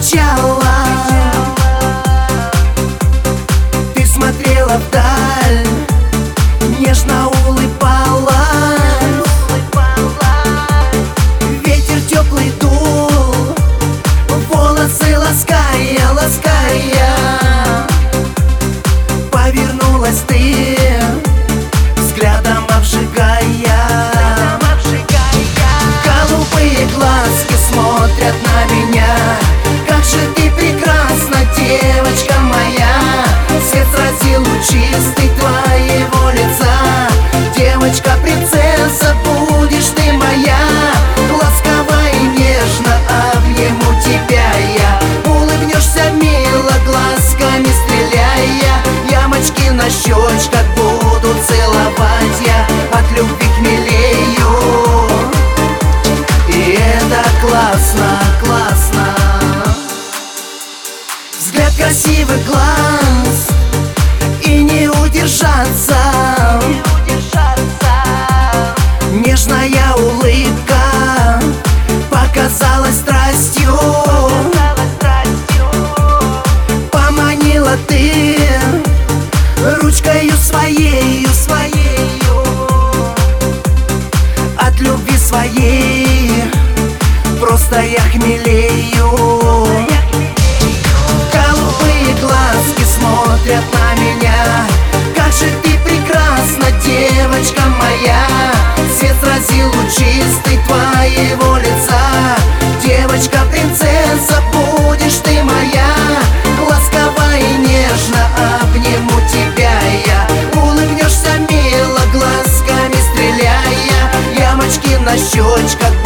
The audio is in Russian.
кричала, ты смотрела вдаль, нежно улыбалась. Ветер теплый дул, волосы лаская, лаская. Повернулась ты, взглядом обжигая. Голубые глазки смотрят на меня. Как же ты прекрасна, девочка моя. Свет сразил лучистый твоего лица. Девочка, принцесса, будешь ты моя. Ласково и нежно обниму тебя я. Улыбнешься мило, глазками стреляя. Ямочки на щечках буду целовать я. От любви хмелею, и это классно, классно. Взгляд красивый глаз, и не удержаться. Нежная улыбка показалась страстью. Поманила ты ручкою своею, своею. От любви своей просто я хмелею. Голубые глазки смотрят на меня. Как же ты прекрасна, девочка моя. Свет сразил лучистый твоего лица. Девочка, принцесса, будешь ты моя. Ласково и нежно обниму тебя я. Улыбнешься мило, глазками стреляя. Ямочки на щечках